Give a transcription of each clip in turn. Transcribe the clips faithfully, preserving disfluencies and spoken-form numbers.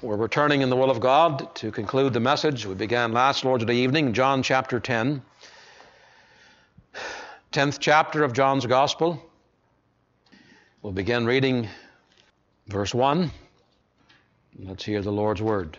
We're returning in the will of God to conclude the message we began last Lord's Day evening, John chapter ten. tenth chapter of John's Gospel. We'll begin reading verse one. Let's hear the Lord's word.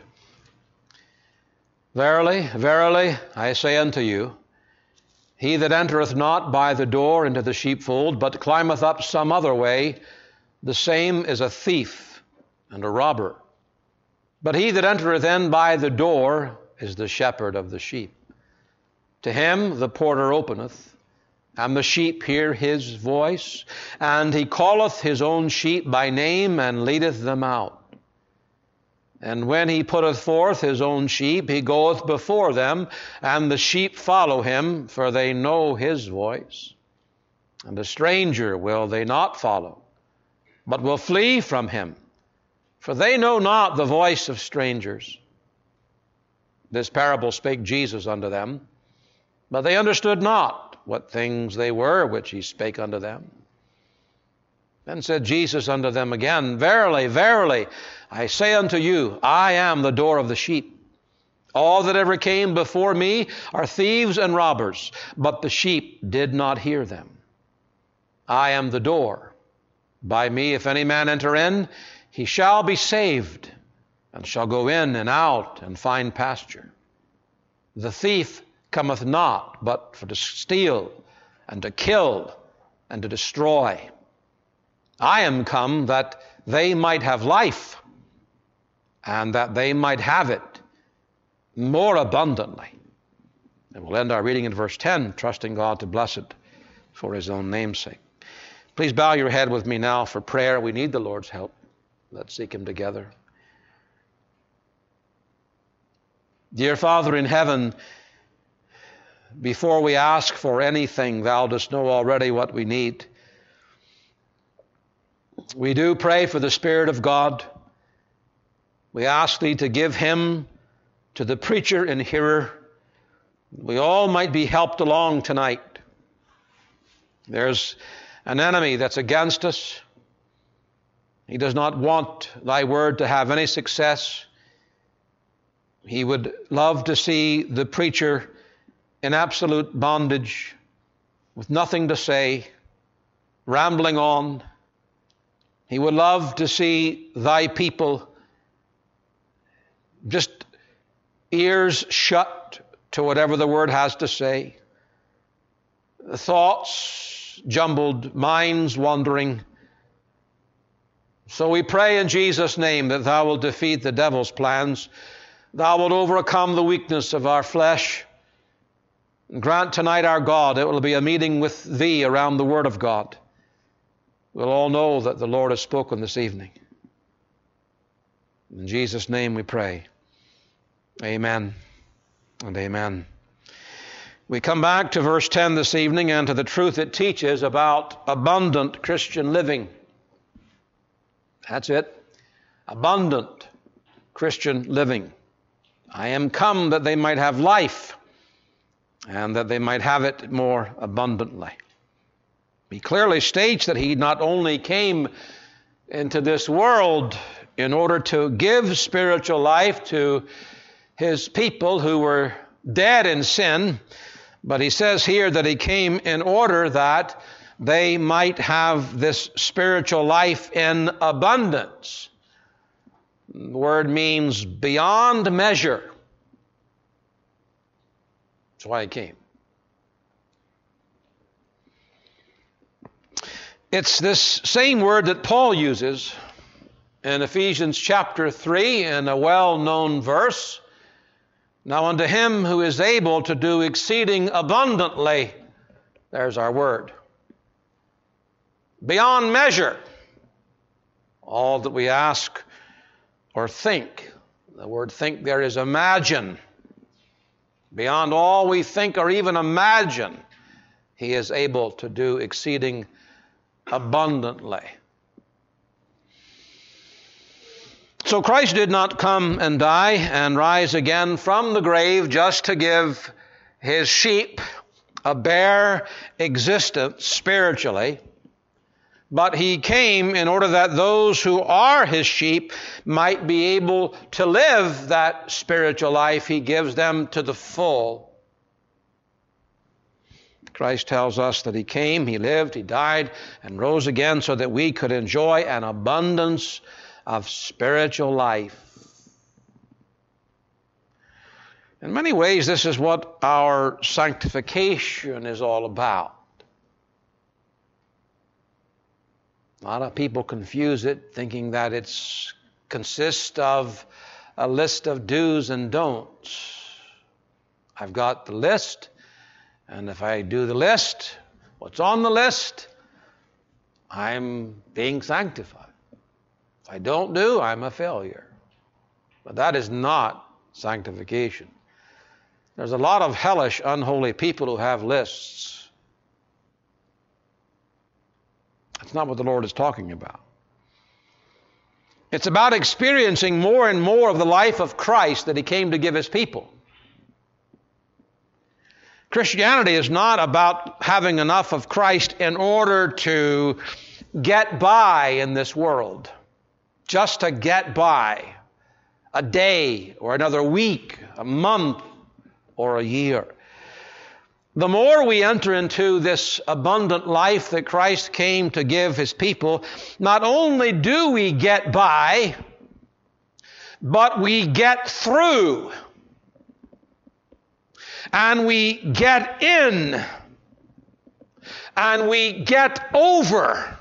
Verily, verily, I say unto you, he that entereth not by the door into the sheepfold, but climbeth up some other way, the same is a thief and a robber. But he that entereth in by the door is the shepherd of the sheep. To him the porter openeth, and the sheep hear his voice, and he calleth his own sheep by name, and leadeth them out. And when he putteth forth his own sheep, he goeth before them, and the sheep follow him, for they know his voice. And a stranger will they not follow, but will flee from him, for they know not the voice of strangers. This parable spake Jesus unto them, but they understood not what things they were which he spake unto them. Then said Jesus unto them again, Verily, verily, I say unto you, I am the door of the sheep. All that ever came before me are thieves and robbers, but the sheep did not hear them. I am the door. By me, if any man enter in, he shall be saved, and shall go in and out and find pasture. The thief cometh not, but for to steal, and to kill, and to destroy. I am come that they might have life, and that they might have it more abundantly. And we'll end our reading in verse ten, trusting God to bless it for his own name's sake. Please bow your head with me now for prayer. We need the Lord's help. Let's seek him together. Dear Father in heaven, before we ask for anything, thou dost know already what we need. We do pray for the Spirit of God. We ask thee to give him to the preacher and hearer. We all might be helped along tonight. There's an enemy that's against us. He does not want thy word to have any success. He would love to see the preacher in absolute bondage, with nothing to say, rambling on. He would love to see thy people just ears shut to whatever the word has to say, thoughts jumbled, minds wandering. So we pray in Jesus' name that thou wilt defeat the devil's plans. Thou wilt overcome the weakness of our flesh. Grant tonight, our God, it will be a meeting with thee around the word of God. We'll all know that the Lord has spoken this evening. In Jesus' name we pray. Amen and amen. We come back to verse ten this evening and to the truth it teaches about abundant Christian living. That's it. Abundant Christian living. I am come that they might have life, and that they might have it more abundantly. He clearly states that he not only came into this world in order to give spiritual life to his people who were dead in sin, but he says here that he came in order that they might have this spiritual life in abundance. The word means beyond measure. That's why he came. It's this same word that Paul uses in Ephesians chapter three in a well-known verse. Now unto him who is able to do exceeding abundantly, there's our word, beyond measure, all that we ask or think. The word think there is imagine. Beyond all we think or even imagine, he is able to do exceeding abundantly. So Christ did not come and die and rise again from the grave just to give his sheep a bare existence spiritually, But he came in order that those who are his sheep might be able to live that spiritual life he gives them to the full. Christ tells us that he came, he lived, he died, and rose again so that we could enjoy an abundance of spiritual life. In many ways, this is what our sanctification is all about. A lot of people confuse it, thinking that it consists of a list of do's and don'ts. I've got the list, and if I do the list, what's on the list, I'm being sanctified. If I don't do, I'm a failure. But that is not sanctification. There's a lot of hellish, unholy people who have lists. That's not what the Lord is talking about. It's about experiencing more and more of the life of Christ that he came to give his people. Christianity is not about having enough of Christ in order to get by in this world. Just to get by a day or another week, a month or a year. The more we enter into this abundant life that Christ came to give his people, not only do we get by, but we get through. And we get in. And we get over.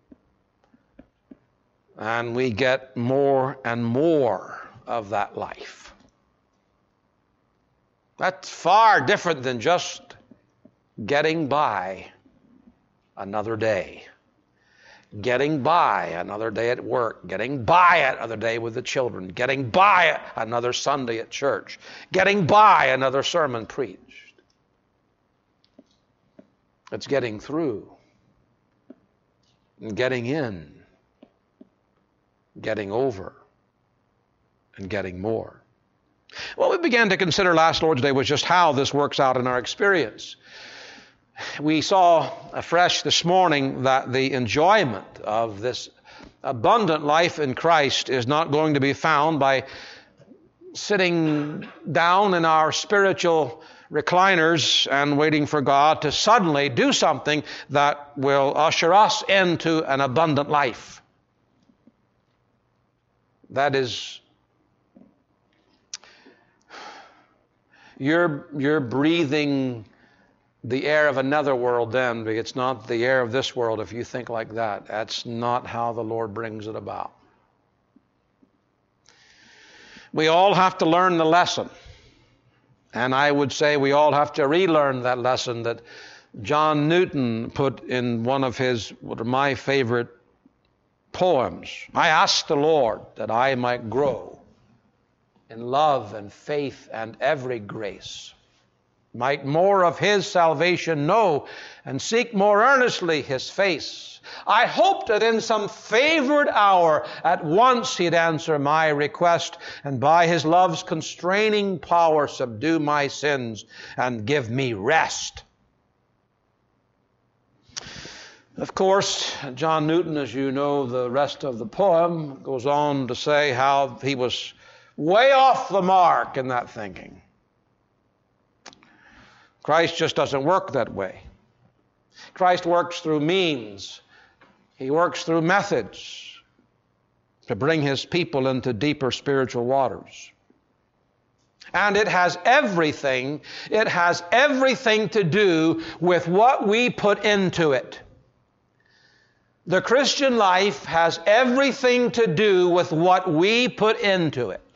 And we get more and more of that life. That's far different than just getting by another day. Getting by another day at work. Getting by another day with the children. Getting by another Sunday at church. Getting by another sermon preached. It's getting through. And getting in. Getting over. And getting more. What we began to consider last Lord's Day was just how this works out in our experience. We saw afresh this morning that the enjoyment of this abundant life in Christ is not going to be found by sitting down in our spiritual recliners and waiting for God to suddenly do something that will usher us into an abundant life. That is, you're, you're breathing the air of another world then, but it's not the air of this world if you think like that. That's not how the Lord brings it about. We all have to learn the lesson. And I would say we all have to relearn that lesson that John Newton put in one of his, what are my favorite poems. I asked the Lord that I might grow in love and faith and every grace, might more of his salvation know, and seek more earnestly his face. I hoped that in some favored hour at once he'd answer my request, and by his love's constraining power subdue my sins and give me rest. Of course, John Newton, as you know, the rest of the poem goes on to say how he was way off the mark in that thinking. Christ just doesn't work that way. Christ works through means. He works through methods to bring his people into deeper spiritual waters. And it has everything, it has everything to do with what we put into it. The Christian life has everything to do with what we put into it.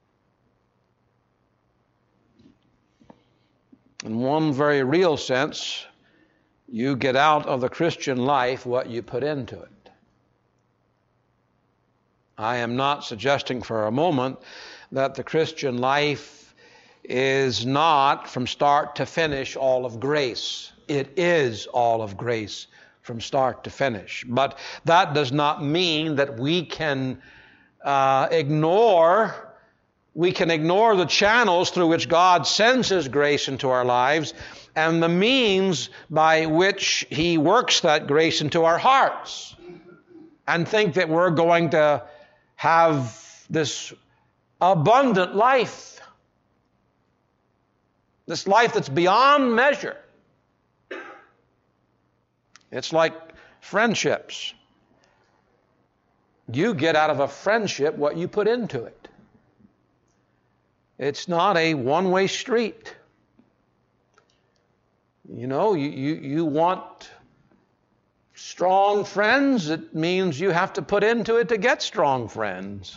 In one very real sense, you get out of the Christian life what you put into it. I am not suggesting for a moment that the Christian life is not from start to finish all of grace. It is all of grace from start to finish. But that does not mean that we can uh, ignore We can ignore the channels through which God sends His grace into our lives and the means by which He works that grace into our hearts, and think that we're going to have this abundant life, this life that's beyond measure. It's like friendships. You get out of a friendship what you put into it. It's not a one-way street. You know, you, you, you want strong friends, it means you have to put into it to get strong friends.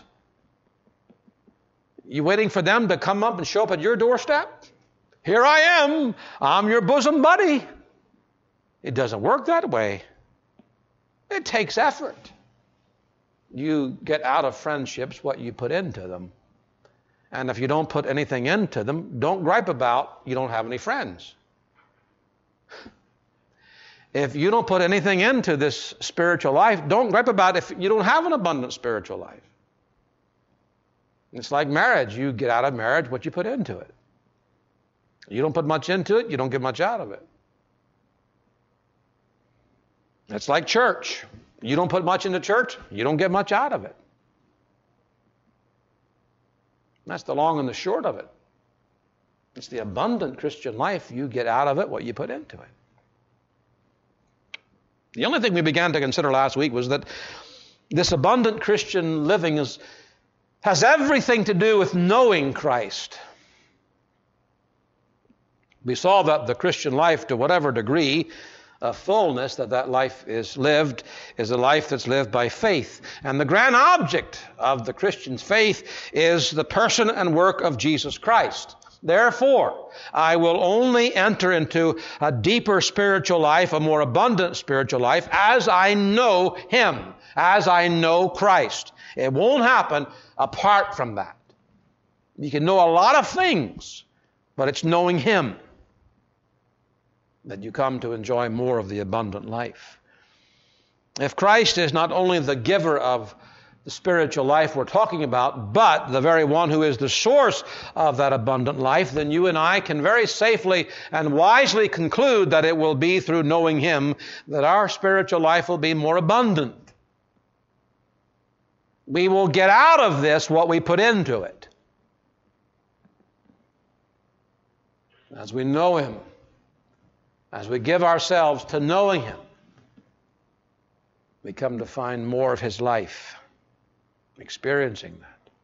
You waiting for them to come up and show up at your doorstep? Here I am. I'm your bosom buddy. It doesn't work that way. It takes effort. You get out of friendships what you put into them. And if you don't put anything into them, don't gripe about you don't have any friends. If you don't put anything into this spiritual life, don't gripe about if you don't have an abundant spiritual life. It's like marriage. You get out of marriage what you put into it. You don't put much into it, you don't get much out of it. It's like church. You don't put much into church, you don't get much out of it. That's the long and the short of it. It's the abundant Christian life. You get out of it what you put into it. The only thing we began to consider last week was that this abundant Christian living is, has everything to do with knowing Christ. We saw that the Christian life, to whatever degree of fullness that that life is lived, is a life that's lived by faith. And the grand object of the Christian's faith is the person and work of Jesus Christ. Therefore, I will only enter into a deeper spiritual life, a more abundant spiritual life, as I know Him, as I know Christ. It won't happen apart from that. You can know a lot of things, but it's knowing Him that you come to enjoy more of the abundant life. If Christ is not only the giver of the spiritual life we're talking about, but the very one who is the source of that abundant life, then you and I can very safely and wisely conclude that it will be through knowing Him that our spiritual life will be more abundant. We will get out of this what we put into it. As we know Him, as we give ourselves to knowing Him, we come to find more of His life, experiencing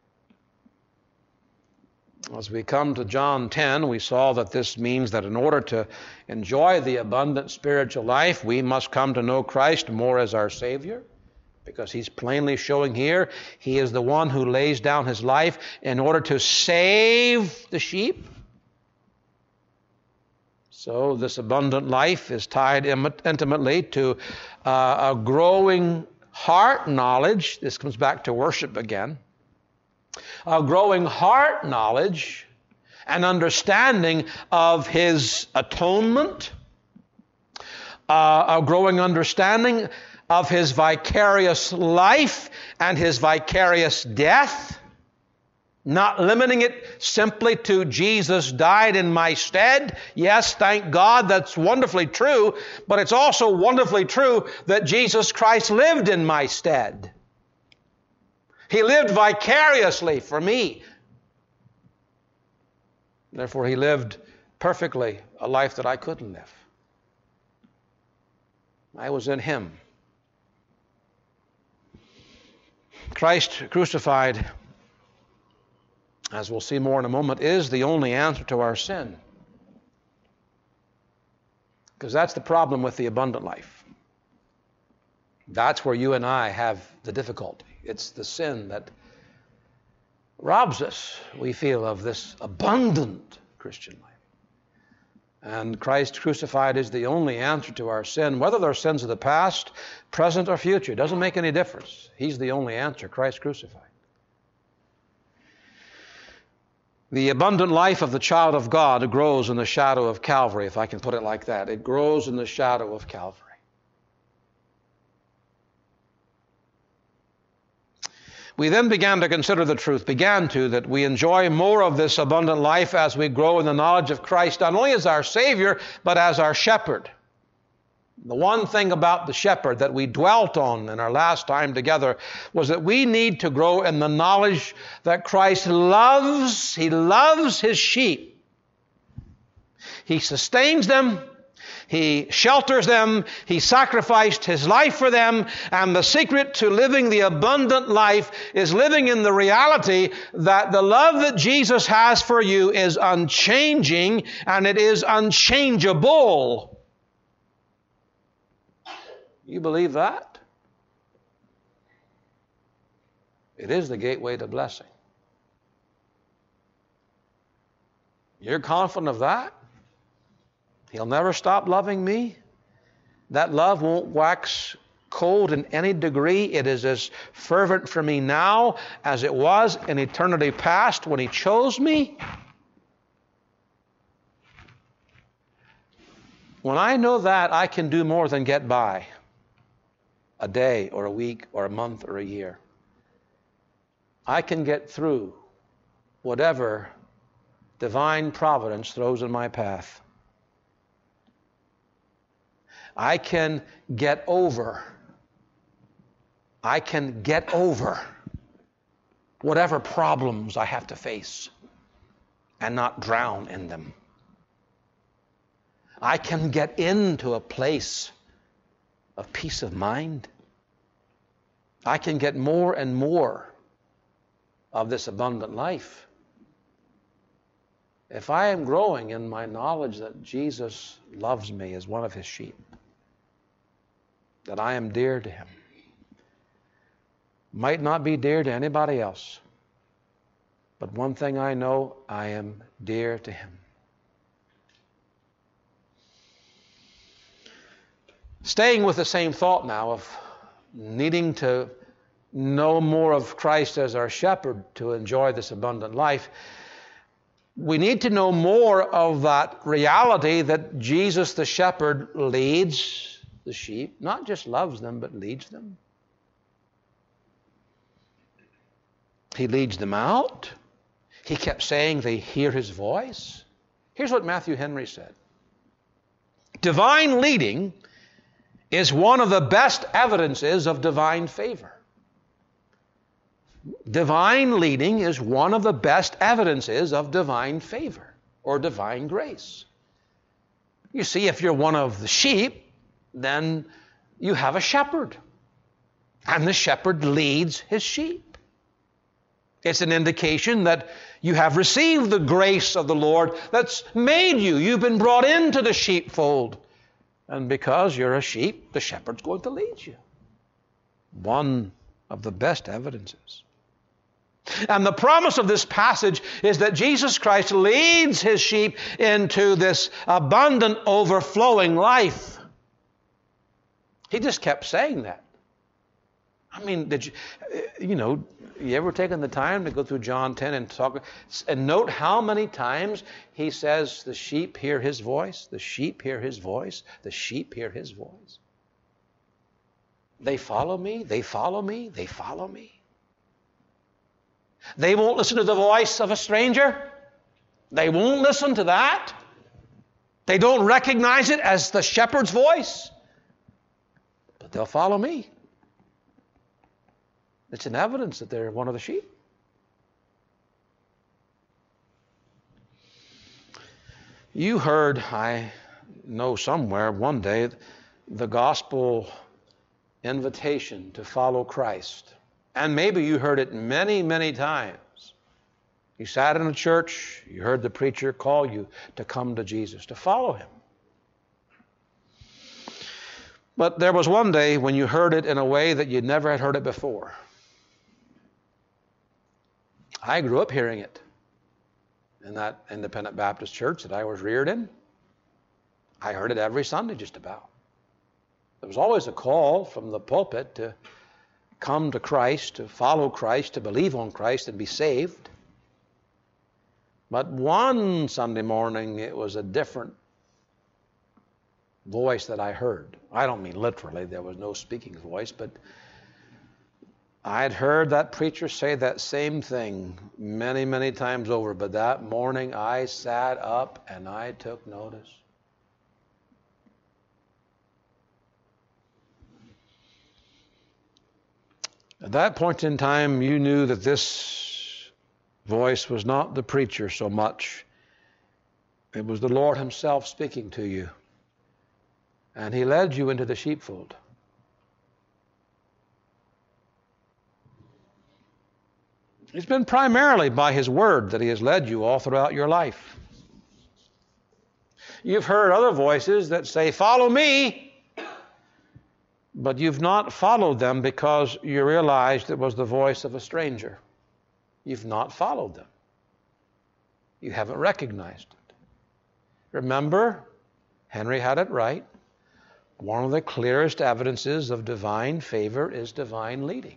that. As we come to John ten, we saw that this means that in order to enjoy the abundant spiritual life, we must come to know Christ more as our Savior, because He's plainly showing here He is the one who lays down His life in order to save the sheep. So this abundant life is tied intimately to uh, a growing heart knowledge. This comes back to worship again. A growing heart knowledge and understanding of His atonement. Uh, a growing understanding of His vicarious life and His vicarious death. Not limiting it simply to Jesus died in my stead. Yes, thank God, that's wonderfully true, but it's also wonderfully true that Jesus Christ lived in my stead. He lived vicariously for me. Therefore, He lived perfectly a life that I couldn't live. I was in Him. Christ crucified, as we'll see more in a moment, is the only answer to our sin. Because that's the problem with the abundant life. That's where you and I have the difficulty. It's the sin that robs us, we feel, of this abundant Christian life. And Christ crucified is the only answer to our sin, whether they're sins of the past, present, or future. It doesn't make any difference. He's the only answer, Christ crucified. The abundant life of the child of God grows in the shadow of Calvary, if I can put it like that. It grows in the shadow of Calvary. We then began to consider the truth, began to, that we enjoy more of this abundant life as we grow in the knowledge of Christ, not only as our Savior, but as our shepherd. The one thing about the shepherd that we dwelt on in our last time together was that we need to grow in the knowledge that Christ loves, He loves His sheep. He sustains them. He shelters them. He sacrificed His life for them. And the secret to living the abundant life is living in the reality that the love that Jesus has for you is unchanging and it is unchangeable. You believe that? It is the gateway to blessing. You're confident of that? He'll never stop loving me. That love won't wax cold in any degree. It is as fervent for me now as it was in eternity past when He chose me. When I know that, I can do more than get by a day or a week or a month or a year. I can get through whatever divine providence throws in my path. I can get over. I can get over whatever problems I have to face and not drown in them. I can get into a place of peace of mind. I can get more and more of this abundant life if I am growing in my knowledge that Jesus loves me as one of His sheep, that I am dear to Him. Might not be dear to anybody else, but one thing I know, I am dear to Him. Staying with the same thought now of needing to know more of Christ as our shepherd to enjoy this abundant life, we need to know more of that reality that Jesus the shepherd leads the sheep, not just loves them, but leads them. He leads them out. He kept saying they hear His voice. Here's what Matthew Henry said. Divine leading is one of the best evidences of divine favor. Divine leading is one of the best evidences of divine favor or divine grace. You see, if you're one of the sheep, then you have a shepherd. And the shepherd leads his sheep. It's an indication that you have received the grace of the Lord that's made you. You've been brought into the sheepfold. And because you're a sheep, the shepherd's going to lead you. One of the best evidences. And the promise of this passage is that Jesus Christ leads His sheep into this abundant, overflowing life. He just kept saying that. I mean, did you, you know, you ever taken the time to go through John ten and talk and note how many times He says the sheep hear His voice, the sheep hear His voice, the sheep hear His voice. They follow me, they follow me, they follow me. They won't listen to the voice of a stranger. They won't listen to that. They don't recognize it as the shepherd's voice. But they'll follow me. It's an evidence that they're one of the sheep. You heard, I know somewhere one day, the gospel invitation to follow Christ. And maybe you heard it many, many times. You sat in a church, you heard the preacher call you to come to Jesus, to follow Him. But there was one day when you heard it in a way that you never had heard it before. I grew up hearing it in that independent Baptist church that I was reared in. I heard it every Sunday just about. There was always a call from the pulpit to come to Christ, to follow Christ, to believe on Christ and be saved. But one Sunday morning, it was a different voice that I heard. I don't mean literally, there was no speaking voice, but I'd heard that preacher say that same thing many, many times over, but that morning I sat up and I took notice. At that point in time, you knew that this voice was not the preacher so much. It was the Lord Himself speaking to you. And He led you into the sheepfold. It's been primarily by His Word that He has led you all throughout your life. You've heard other voices that say, "Follow me," but you've not followed them because you realized it was the voice of a stranger. You've not followed them. You haven't recognized it. Remember, Henry had it right. One of the clearest evidences of divine favor is divine leading.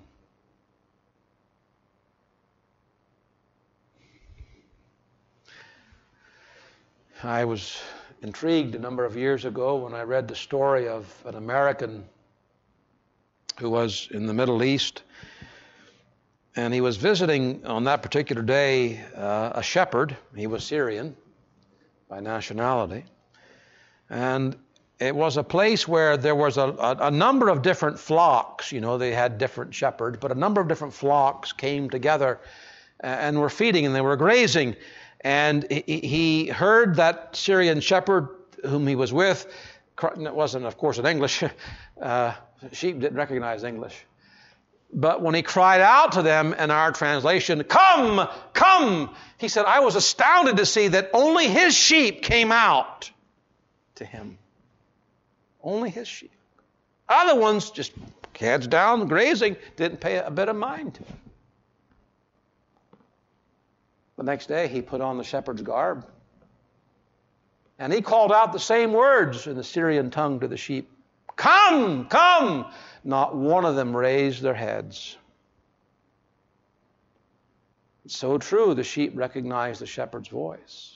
I was intrigued a number of years ago when I read the story of an American who was in the Middle East, and he was visiting on that particular day uh, a shepherd. He was Syrian by nationality, and it was a place where there was a, a, a number of different flocks. You know, they had different shepherds, but a number of different flocks came together and were feeding, and they were grazing. And he, he heard that Syrian shepherd whom he was with. It wasn't, of course, in English. Uh, sheep didn't recognize English. But when he cried out to them in our translation, "Come, come," he said, I was astounded to see that only his sheep came out to him. Only his sheep. Other ones just heads down, grazing, didn't pay a bit of mind to him. The next day he put on the shepherd's garb, and he called out the same words in the Syrian tongue to the sheep. "Come, come!" Not one of them raised their heads. It's so true, the sheep recognized the shepherd's voice.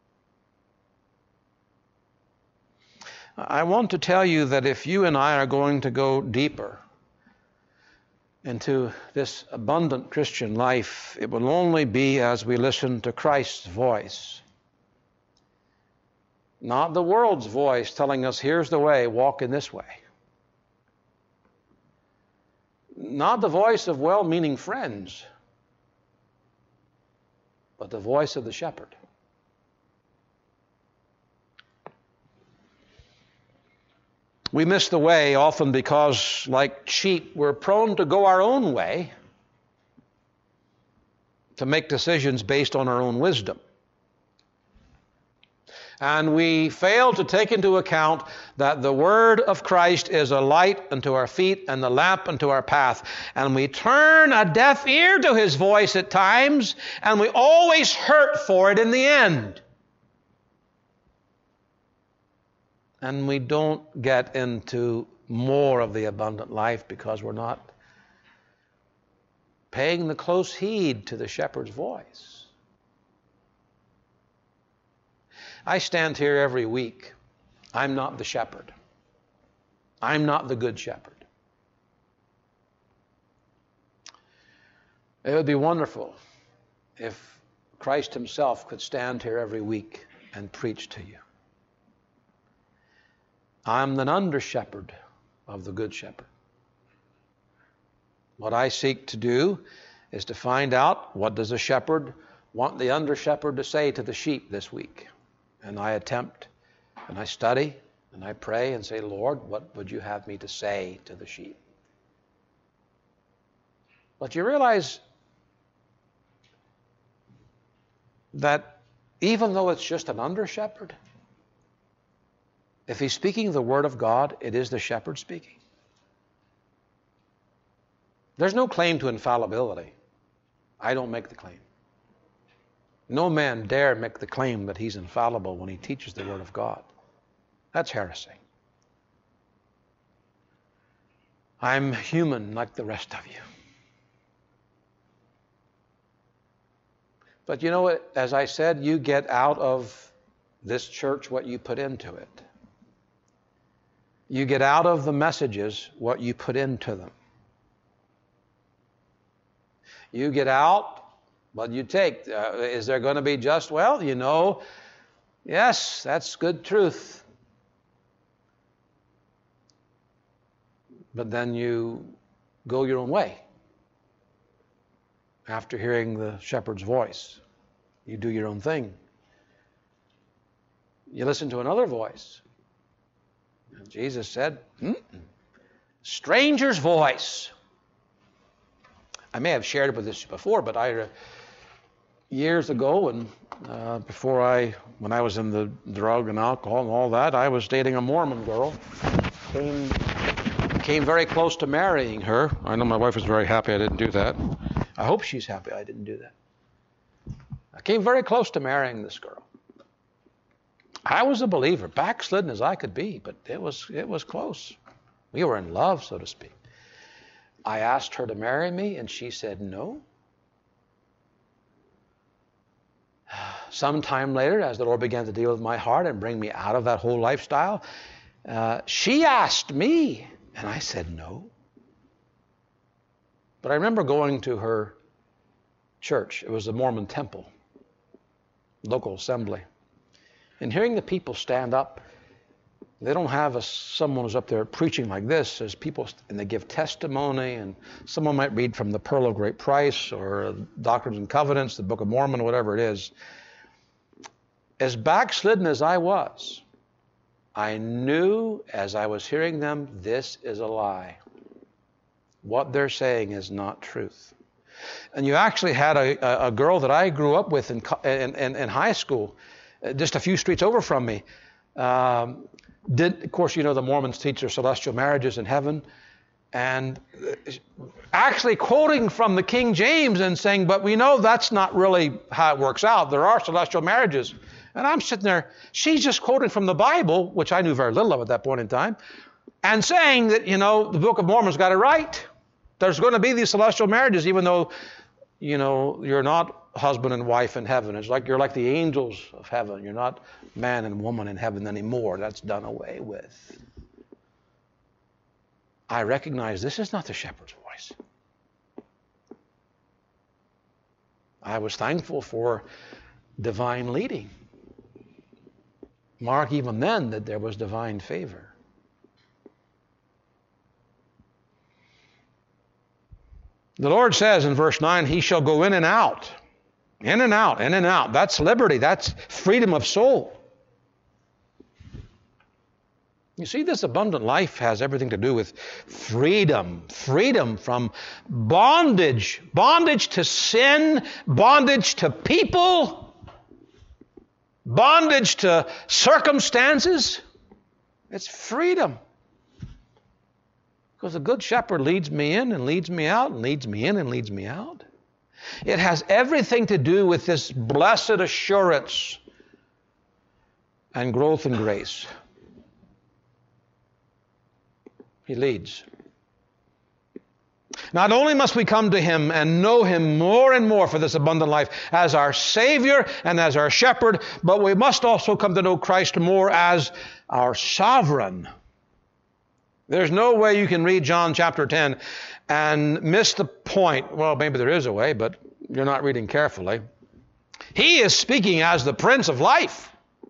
I want to tell you that if you and I are going to go deeper into this abundant Christian life, it will only be as we listen to Christ's voice. Not the world's voice telling us, "Here's the way, walk in this way." Not the voice of well-meaning friends, but the voice of the shepherd. We miss the way often because, like sheep, we're prone to go our own way, to make decisions based on our own wisdom. And we fail to take into account that the word of Christ is a light unto our feet and a lamp unto our path. And we turn a deaf ear to His voice at times, and we always hurt for it in the end. And we don't get into more of the abundant life because we're not paying the close heed to the shepherd's voice. I stand here every week. I'm not the shepherd. I'm not the good shepherd. It would be wonderful if Christ Himself could stand here every week and preach to you. I'm the under-shepherd of the good shepherd. What I seek to do is to find out, what does a shepherd want the under-shepherd to say to the sheep this week? And I attempt, and I study, and I pray and say, "Lord, what would you have me to say to the sheep?" But you realize that even though it's just an under-shepherd, if he's speaking the word of God, it is the shepherd speaking. There's no claim to infallibility. I don't make the claim. No man dare make the claim that he's infallible when he teaches the word of God. That's heresy. I'm human like the rest of you. But you know what? As I said, you get out of this church what you put into it. You get out of the messages what you put into them. You get out, what you take. Uh, is there going to be just? Well, you know, yes, that's good truth. But then you go your own way. After hearing the shepherd's voice, you do your own thing. You listen to another voice. And Jesus said, Mm-mm. stranger's voice. I may have shared with this before, but I, uh, years ago, and uh, before I, when I was in the drug and alcohol and all that, I was dating a Mormon girl. Came, came very close to marrying her. I know my wife was very happy I didn't do that. I hope she's happy I didn't do that. I came very close to marrying this girl. I was a believer, backslidden as I could be, but it was it was close. We were in love, so to speak. I asked her to marry me, and she said no. Sometime later, as the Lord began to deal with my heart and bring me out of that whole lifestyle, uh, she asked me, and I said no. But I remember going to her church. It was the Mormon temple, local assembly. And hearing the people stand up, they don't have a, someone who's up there preaching like this. There's people, and they give testimony, and someone might read from the Pearl of Great Price or Doctrines and Covenants, the Book of Mormon, whatever it is. As backslidden as I was, I knew as I was hearing them, this is a lie. What they're saying is not truth. And you actually had a, a girl that I grew up with in, in, in, in high school, just a few streets over from me. Um, did, of course, you know the Mormons teach their celestial marriages in heaven. And actually quoting from the King James and saying, but we know that's not really how it works out. There are celestial marriages. And I'm sitting there, she's just quoting from the Bible, which I knew very little of at that point in time, and saying that, you know, the Book of Mormon's got it right. There's going to be these celestial marriages, even though, you know, you're not husband and wife in heaven. It's like you're like the angels of heaven. You're not man and woman in heaven anymore. That's done away with. I recognize this is not the shepherd's voice. I was thankful for divine leading. Mark even then that there was divine favor. The Lord says in verse nine, He shall go in and out. In and out, in and out. That's liberty. That's freedom of soul. You see, this abundant life has everything to do with freedom. Freedom from bondage. Bondage to sin. Bondage to people. Bondage to circumstances. It's freedom. Because the Good Shepherd leads me in and leads me out and leads me in and leads me out. It has everything to do with this blessed assurance and growth in grace. He leads. Not only must we come to Him and know Him more and more for this abundant life as our Savior and as our Shepherd, but we must also come to know Christ more as our Sovereign. There's no way you can read John chapter ten and miss the point. Well, maybe there is a way, but you're not reading carefully. He is speaking as the Prince of Life.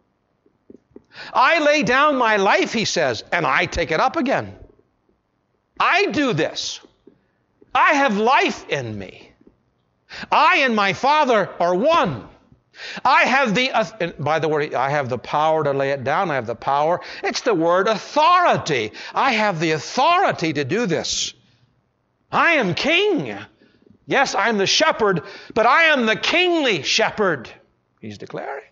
I lay down my life, He says, and I take it up again. I do this. I have life in me. I and my Father are one. I have the, uh, by the way, I have the power to lay it down. I have the power. It's the word authority. I have the authority to do this. I am king. Yes, I'm the shepherd, but I am the kingly shepherd, He's declaring.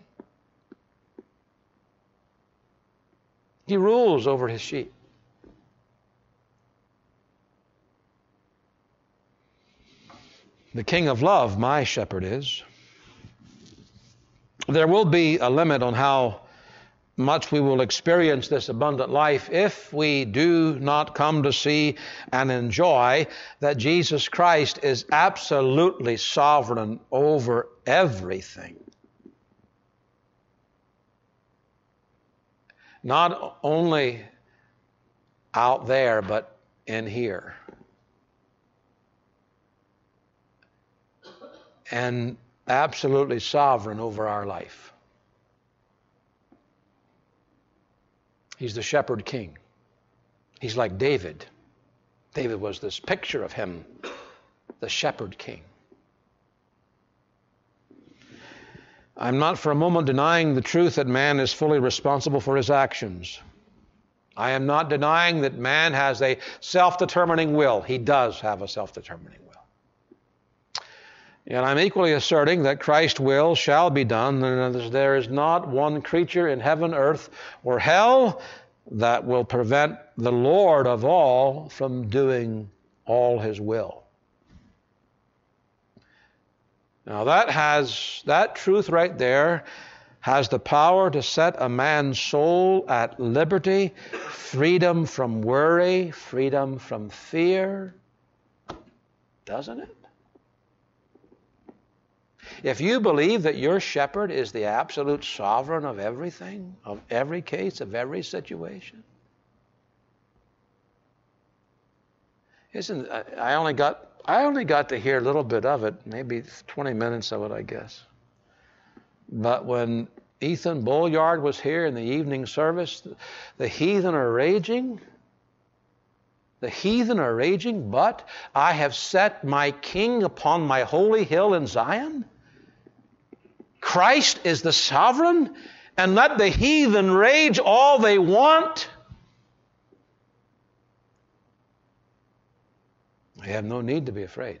He rules over His sheep. The King of love, my shepherd is. There will be a limit on how much we will experience this abundant life if we do not come to see and enjoy that Jesus Christ is absolutely sovereign over everything. Not only out there, but in here. and absolutely sovereign over our life. He's the shepherd king. He's like David. David was this picture of him, the shepherd king. I'm not for a moment denying the truth that man is fully responsible for his actions. I am not denying that man has a self-determining will. He does have a self-determining will. And I'm equally asserting that Christ's will shall be done, and there is not one creature in heaven, earth, or hell that will prevent the Lord of all from doing all his will. Now that has, that truth right there has the power to set a man's soul at liberty, freedom from worry, freedom from fear, doesn't it? If you believe that your shepherd is the absolute sovereign of everything, of every case, of every situation, isn't I only got I only got to hear a little bit of it, maybe twenty minutes of it, I guess. But when Ethan Bolliard was here in the evening service, the heathen are raging. The heathen are raging, but I have set my king upon my holy hill in Zion. Christ is the sovereign, and let the heathen rage all they want. I have no need to be afraid.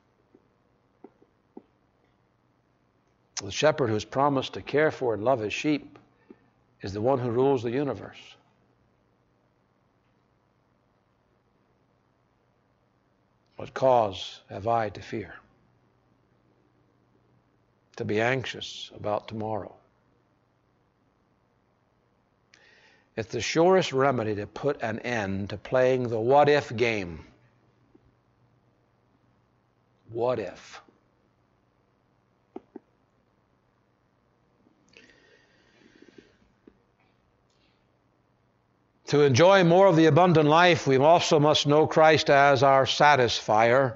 The shepherd who's promised to care for and love his sheep is the one who rules the universe. What cause have I to fear? To be anxious about tomorrow? It's the surest remedy to put an end to playing the what-if game. What if? To enjoy more of the abundant life, we also must know Christ as our satisfier.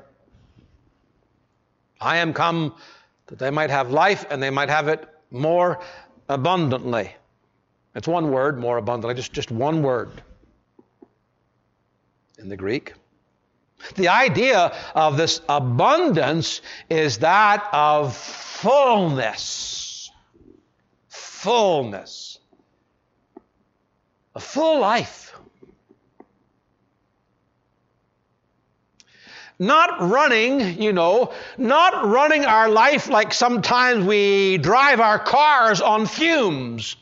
I am come that they might have life and they might have it more abundantly. It's one word, more abundantly, just, just one word in the Greek. The idea of this abundance is that of fullness. Fullness. A full life. Not running, you know, not running our life like sometimes we drive our cars on fumes.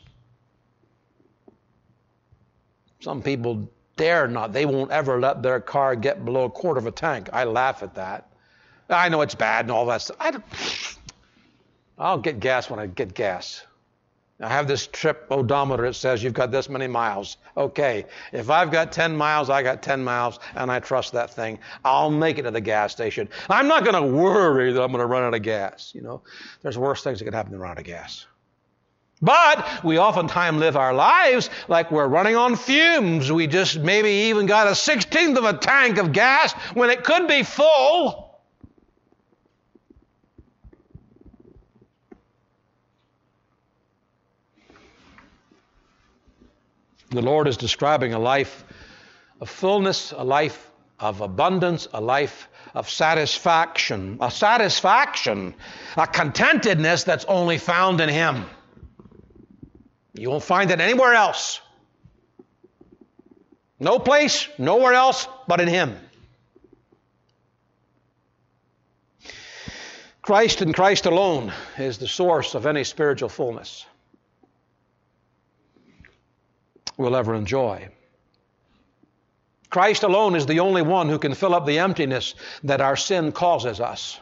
Some people dare not. They won't ever let their car get below a quarter of a tank. I laugh at that. I know it's bad and all that stuff. I don't, I'll get gas when I get gas. I have this trip odometer. It says you've got this many miles. Okay, if I've got ten miles, I got ten miles, and I trust that thing. I'll make it to the gas station. I'm not going to worry that I'm going to run out of gas. You know, there's worse things that could happen than run out of gas. But we oftentimes live our lives like we're running on fumes. We just maybe even got a sixteenth of a tank of gas when it could be full. The Lord is describing a life of fullness, a life of abundance, a life of satisfaction, a satisfaction, a contentedness that's only found in Him. You won't find it anywhere else. No place, nowhere else but in Him. Christ and Christ alone is the source of any spiritual fullness we'll ever enjoy. Christ alone is the only one who can fill up the emptiness that our sin causes us.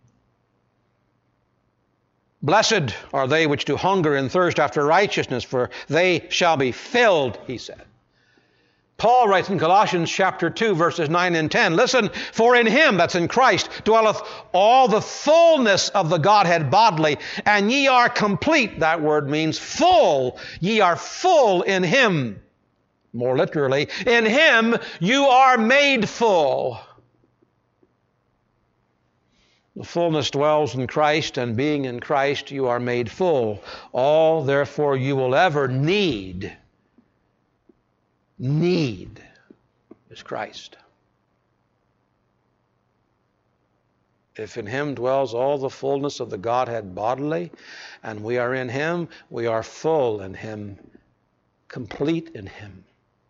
Blessed are they which do hunger and thirst after righteousness, for they shall be filled, he said. Paul writes in Colossians chapter two, verses nine and ten, listen, for in Him, that's in Christ, dwelleth all the fullness of the Godhead bodily, and ye are complete. That word means full. Ye are full in Him. More literally, in Him you are made full. The fullness dwells in Christ, and being in Christ, you are made full. All, therefore, you will ever need, need, is Christ. If in Him dwells all the fullness of the Godhead bodily, and we are in Him, we are full in Him, complete in Him.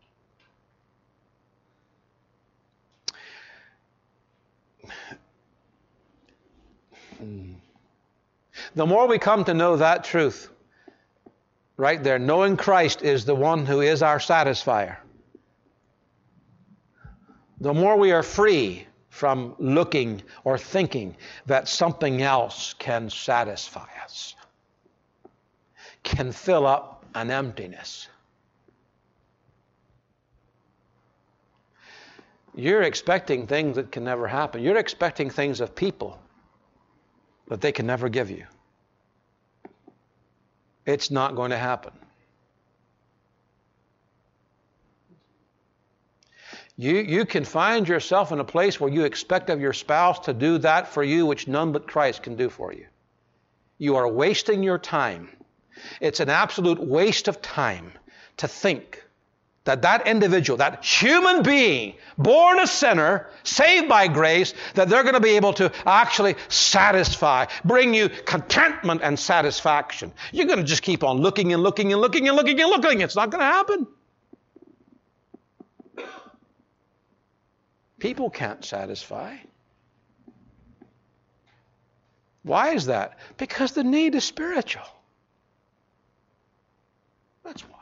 The more we come to know that truth, right there, knowing Christ is the one who is our satisfier, the more we are free from looking or thinking that something else can satisfy us, can fill up an emptiness. You're expecting things that can never happen. You're expecting things of people that they can never give you. It's not going to happen. You, you can find yourself in a place where you expect of your spouse to do that for you which none but Christ can do for you. You are wasting your time. It's an absolute waste of time to think that that individual, that human being, born a sinner, saved by grace, that they're going to be able to actually satisfy, bring you contentment and satisfaction. You're going to just keep on looking and looking and looking and looking and looking. It's not going to happen. People can't satisfy. Why is that? Because the need is spiritual. That's why.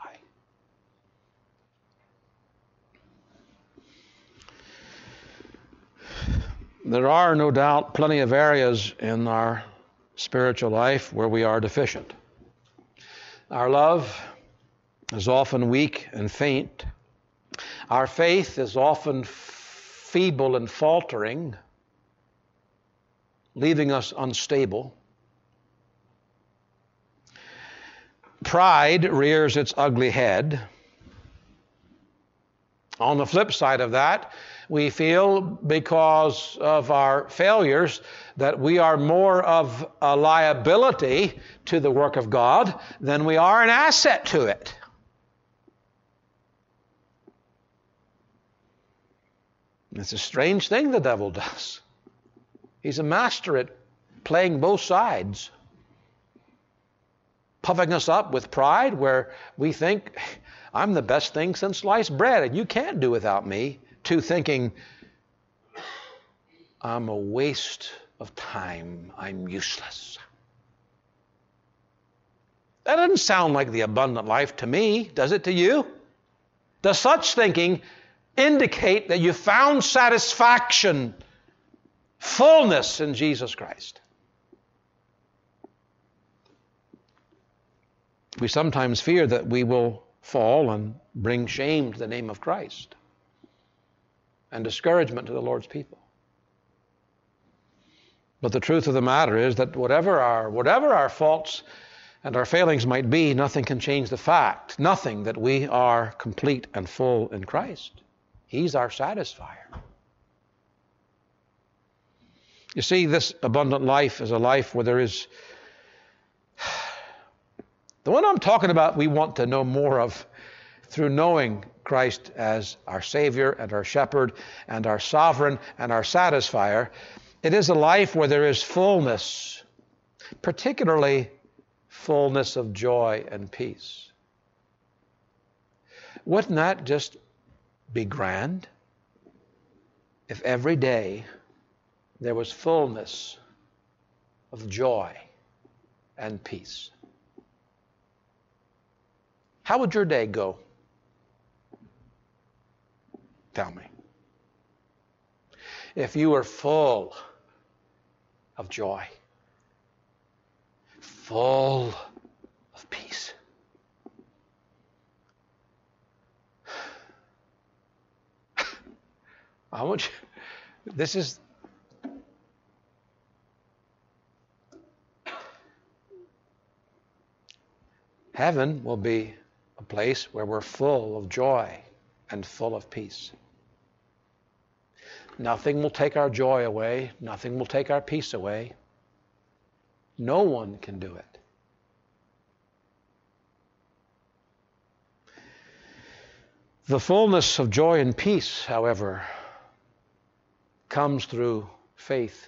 There are, no doubt, plenty of areas in our spiritual life where we are deficient. Our love is often weak and faint. Our faith is often feeble and faltering, leaving us unstable. Pride rears its ugly head. On the flip side of that, we feel because of our failures that we are more of a liability to the work of God than we are an asset to it. It's a strange thing the devil does. He's a master at playing both sides. Puffing us up with pride where we think, I'm the best thing since sliced bread and you can't do without me, to thinking, I'm a waste of time, I'm useless. That doesn't sound like the abundant life to me, does it to you? Does such thinking indicate that you found satisfaction, fullness in Jesus Christ? We sometimes fear that we will fall and bring shame to the name of Christ and discouragement to the Lord's people. But the truth of the matter is that whatever our, whatever our faults and our failings might be, nothing can change the fact, nothing, that we are complete and full in Christ. He's our satisfier. You see, this abundant life is a life where there is... The one I'm talking about, we want to know more of through knowing Christ as our Savior and our Shepherd and our Sovereign and our Satisfier. It is a life where there is fullness, particularly fullness of joy and peace. Wouldn't that just be grand if every day there was fullness of joy and peace? How would your day go? Tell me. If you were full of joy, full of peace. I want you, this is, heaven will be a place where we're full of joy and full of peace. Nothing will take our joy away. Nothing will take our peace away. No one can do it. The fullness of joy and peace, however, comes through faith.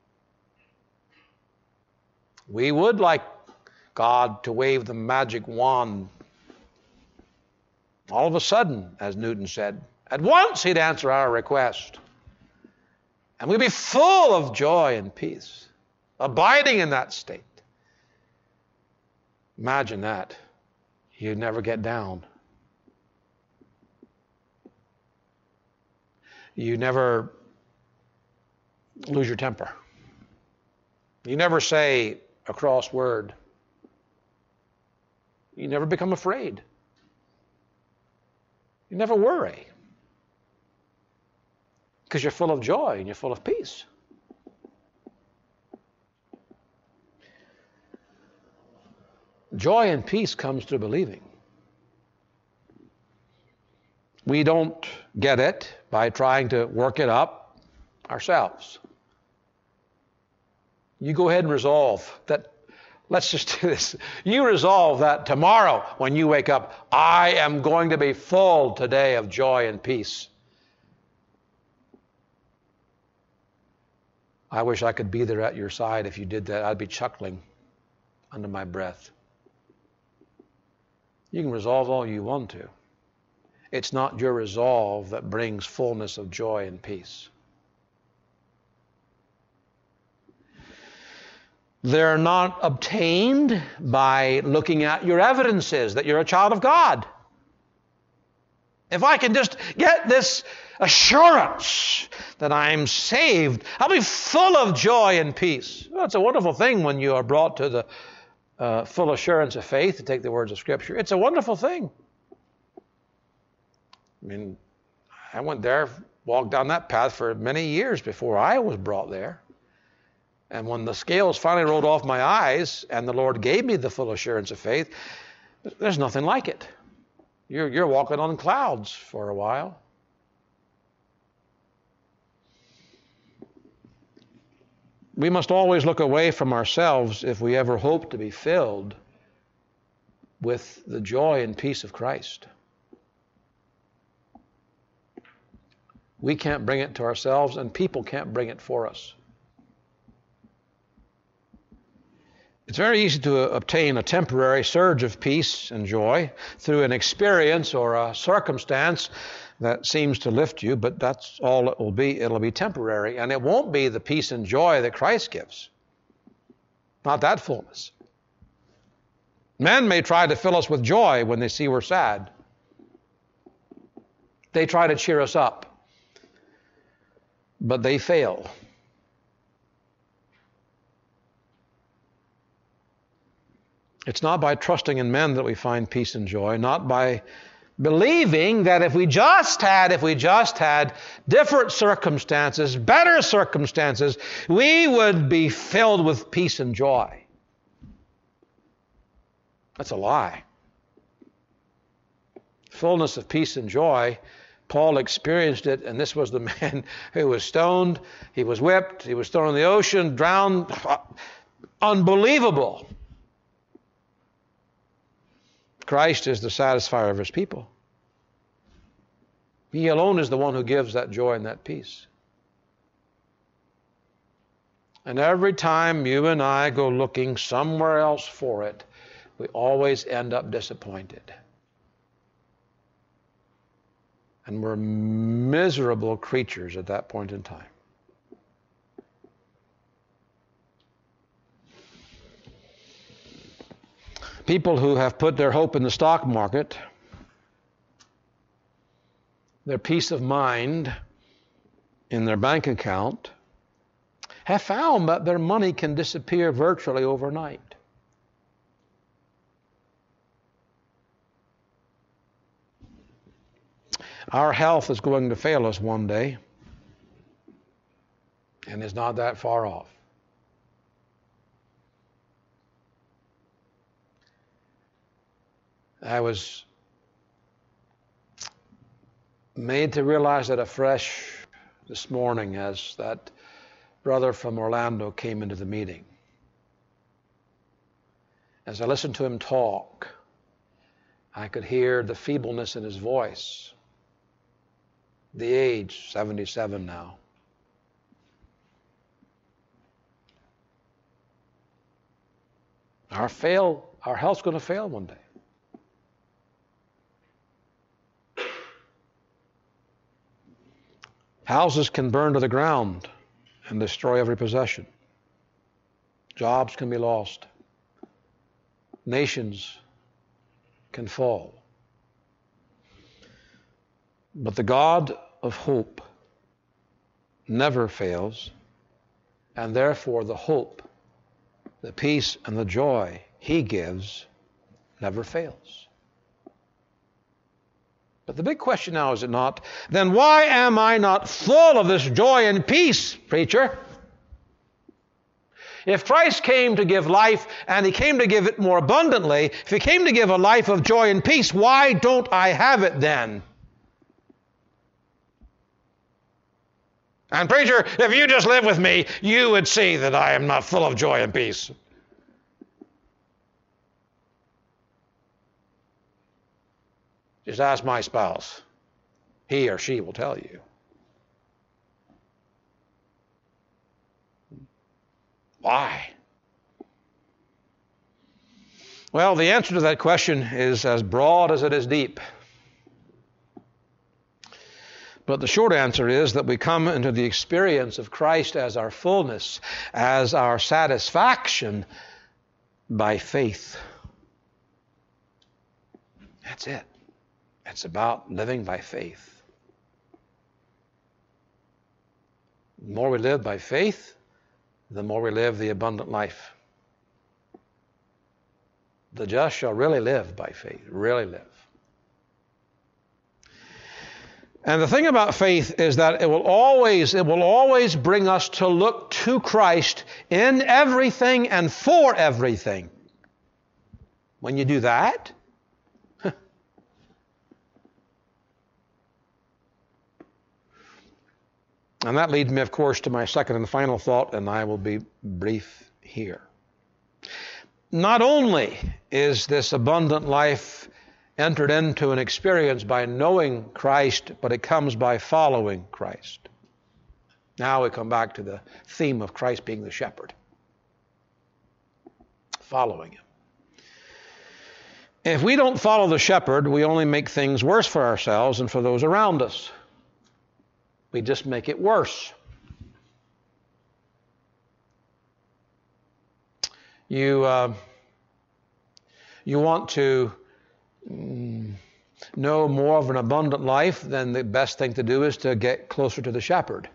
We would like God to wave the magic wand. All of a sudden, as Newton said, at once He'd answer our request. And we'd be full of joy and peace, abiding in that state. Imagine that. You'd never get down. You never lose your temper. You never say a cross word. You never become afraid. You never worry. Because you're full of joy and you're full of peace. Joy and peace comes through believing. We don't get it by trying to work it up ourselves. You go ahead and resolve that, let's just do this. You resolve that tomorrow when you wake up, I am going to be full today of joy and peace. I wish I could be there at your side if you did that. I'd be chuckling under my breath. You can resolve all you want to. It's not your resolve that brings fullness of joy and peace. They're not obtained by looking at your evidences that you're a child of God. If I can just get this assurance that I'm saved, I'll be full of joy and peace. Well, it's a wonderful thing when you are brought to the uh, full assurance of faith, to take the words of Scripture. It's a wonderful thing. I mean, I went there, walked down that path for many years before I was brought there. And when the scales finally rolled off my eyes and the Lord gave me the full assurance of faith, there's nothing like it. You're, you're walking on clouds for a while. We must always look away from ourselves if we ever hope to be filled with the joy and peace of Christ. We can't bring it to ourselves, and people can't bring it for us. It's very easy to obtain a temporary surge of peace and joy through an experience or a circumstance that seems to lift you, but that's all it will be. It'll be temporary, and it won't be the peace and joy that Christ gives. Not that fullness. Men may try to fill us with joy when they see we're sad. They try to cheer us up, but they fail. It's not by trusting in men that we find peace and joy, not by believing that if we just had, if we just had different circumstances, better circumstances, we would be filled with peace and joy. That's a lie. Fullness of peace and joy, Paul experienced it, and this was the man who was stoned, he was whipped, he was thrown in the ocean, drowned. Unbelievable. Christ is the satisfier of His people. He alone is the one who gives that joy and that peace. And every time you and I go looking somewhere else for it, we always end up disappointed. And we're miserable creatures at that point in time. People who have put their hope in the stock market, their peace of mind in their bank account, have found that their money can disappear virtually overnight. Our health is going to fail us one day, and it's not that far off. I was made to realize that afresh this morning as that brother from Orlando came into the meeting. As I listened to him talk, I could hear the feebleness in his voice. The age, seventy-seven now. Our fail, our health's going to fail one day. Houses can burn to the ground and destroy every possession. Jobs can be lost. Nations can fall. But the God of hope never fails, and therefore the hope, the peace, and the joy He gives never fails. But the big question now, is it not, then why am I not full of this joy and peace, preacher? If Christ came to give life, and He came to give it more abundantly, if He came to give a life of joy and peace, why don't I have it then? And preacher, if you just live with me, you would see that I am not full of joy and peace. Just ask my spouse. He or she will tell you. Why? Well, the answer to that question is as broad as it is deep. But the short answer is that we come into the experience of Christ as our fullness, as our satisfaction by faith. That's it. It's about living by faith. The more we live by faith, the more we live the abundant life. The just shall really live by faith, really live. And the thing about faith is that it will always, it will always bring us to look to Christ in everything and for everything. When you do that, and that leads me, of course, to my second and final thought, and I will be brief here. Not only is this abundant life entered into and experienced by knowing Christ, but it comes by following Christ. Now we come back to the theme of Christ being the shepherd. Following Him. If we don't follow the shepherd, we only make things worse for ourselves and for those around us. We just make it worse. You, uh, you want to mm, know more of an abundant life, then the best thing to do is to get closer to the shepherd.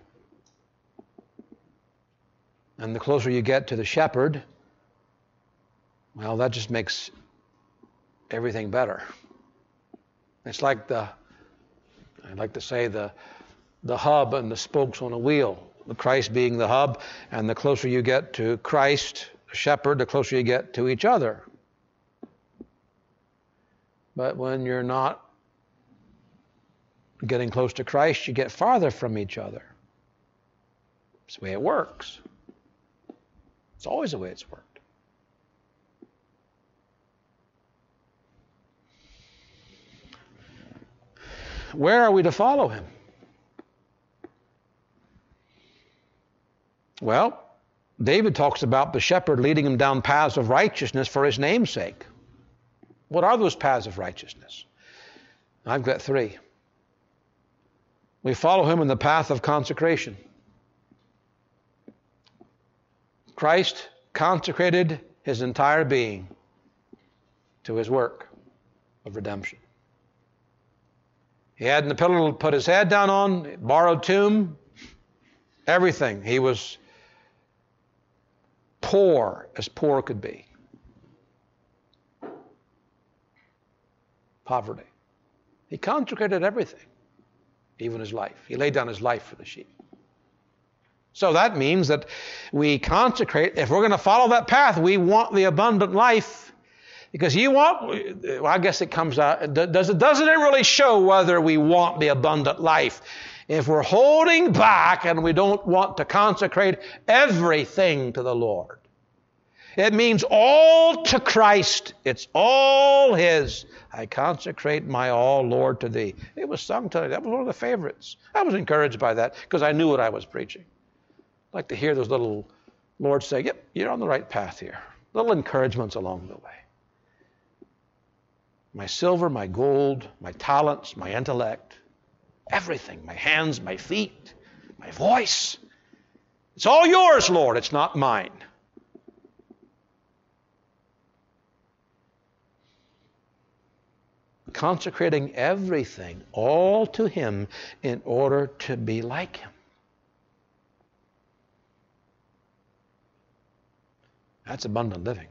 And the closer you get to the shepherd, well, that just makes everything better. It's like the, I like to say the, the hub and the spokes on a wheel. The Christ being the hub, and the closer you get to Christ, the shepherd, the closer you get to each other. But when you're not getting close to Christ, you get farther from each other. It's the way it works. It's always the way it's worked. Where are we to follow Him? Well, David talks about the shepherd leading him down paths of righteousness for His name's sake. What are those paths of righteousness? I've got three. We follow Him in the path of consecration. Christ consecrated His entire being to His work of redemption. He had the pillow to put His head down on, borrowed tomb, everything. He was poor as poor could be. Poverty. He consecrated everything, even His life. He laid down His life for the sheep. So that means that we consecrate. If we're going to follow that path, we want the abundant life. Because you want, well, I guess it comes out, does it, doesn't it really show whether we want the abundant life? If we're holding back and we don't want to consecrate everything to the Lord, it means all to Christ. It's all His. I consecrate my all, Lord, to Thee. It was sung tonight. That was one of the favorites. I was encouraged by that because I knew what I was preaching. I like to hear those little Lords say, yep, you're on the right path here. Little encouragements along the way. My silver, my gold, my talents, my intellect, everything, my hands, my feet, my voice. It's all yours, Lord. It's not mine. Consecrating everything, all to Him in order to be like Him. That's abundant living.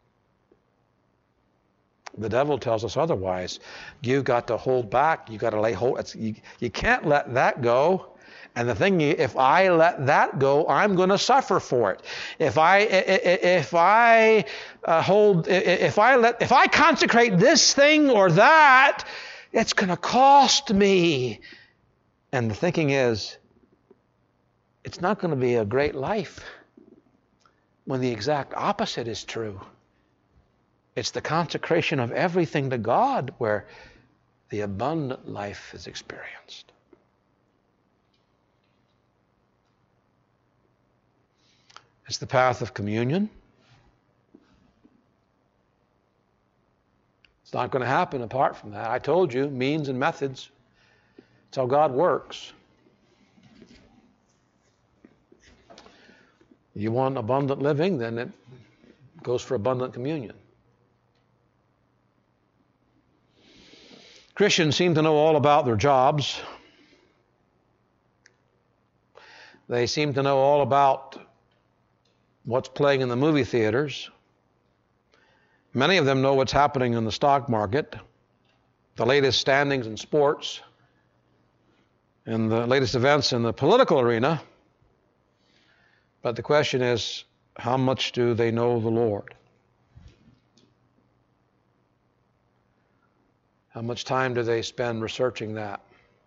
The devil tells us otherwise. You've got to hold back. You've got to lay hold. It's, you, you can't let that go. And the thing, if I let that go, I'm going to suffer for it. If I, if I uh, hold, if I let, if I consecrate this thing or that, it's going to cost me. And the thinking is, it's not going to be a great life when the exact opposite is true. It's the consecration of everything to God where the abundant life is experienced. It's the path of communion. It's not going to happen apart from that. I told you, means and methods. It's how God works. You want abundant living, then it goes for abundant communion. Christians seem to know all about their jobs. They seem to know all about what's playing in the movie theaters. Many of them know what's happening in the stock market, the latest standings in sports, and the latest events in the political arena. But the question is, how much do they know the Lord? How much time do they spend researching that?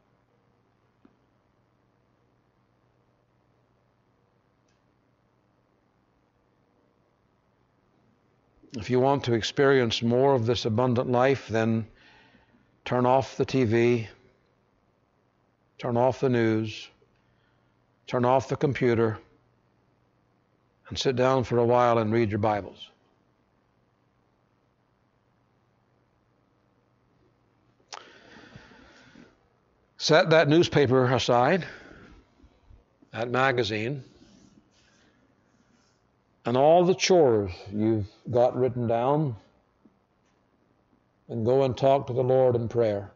If you want to experience more of this abundant life, then turn off the T V, turn off the news, turn off the computer, and sit down for a while and read your Bibles. Set that newspaper aside, that magazine, and all the chores you've got written down, and go and talk to the Lord in prayer.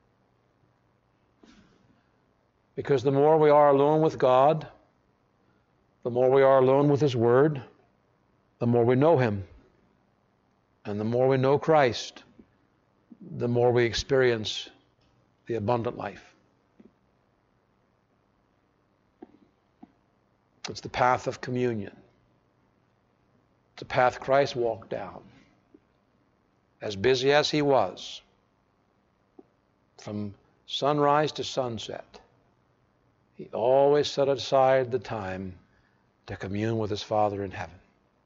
Because the more we are alone with God, the more we are alone with His Word, the more we know Him. And the more we know Christ, the more we experience the abundant life. It's the path of communion. It's a path Christ walked down. As busy as He was, from sunrise to sunset, He always set aside the time to commune with His Father in heaven.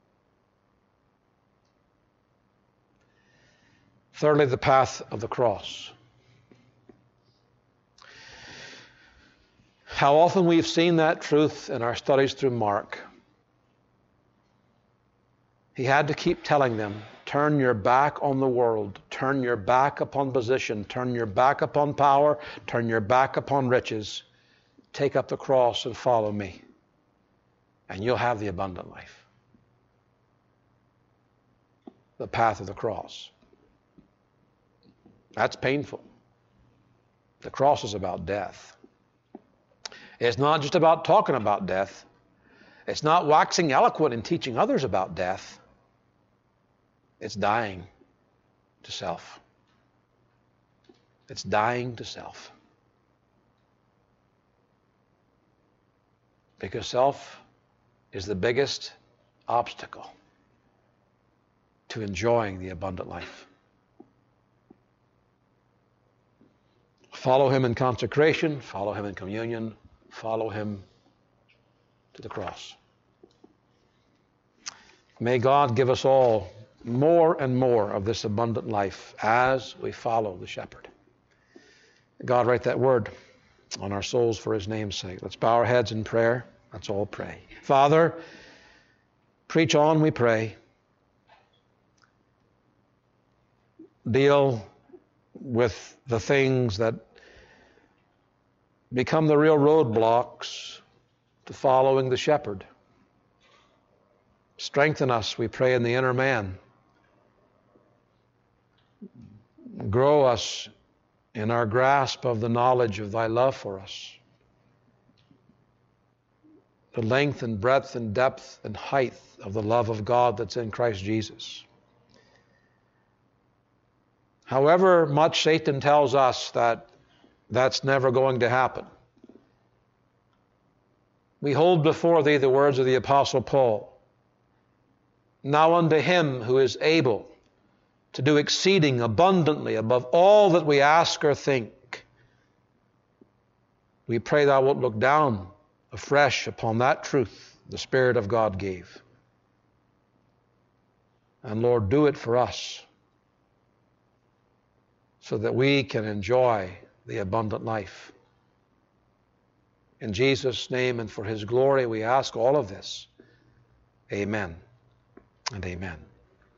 Thirdly, the path of the cross. How often we've seen that truth in our studies through Mark. He had to keep telling them, turn your back on the world, turn your back upon position, turn your back upon power, turn your back upon riches, take up the cross and follow me, and you'll have the abundant life. The path of the cross. That's painful. The cross is about death. It's not just about talking about death. It's not waxing eloquent in teaching others about death. It's dying to self. It's dying to self. Because self is the biggest obstacle to enjoying the abundant life. Follow him in consecration, follow him in communion, follow him to the cross. May God give us all more and more of this abundant life as we follow the shepherd. God, write that word on our souls for his name's sake. Let's bow our heads in prayer. Let's all pray. Father, preach on, we pray. Deal with the things that become the real roadblocks to following the shepherd. Strengthen us, we pray, in the inner man. Grow us in our grasp of the knowledge of thy love for us. The length and breadth and depth and height of the love of God that's in Christ Jesus. However much Satan tells us that that's never going to happen, we hold before thee the words of the Apostle Paul. Now unto him who is able to do exceeding abundantly above all that we ask or think, we pray thou wilt look down afresh upon that truth the Spirit of God gave. And Lord, do it for us so that we can enjoy the abundant life. In Jesus' name and for his glory, we ask all of this. Amen and amen.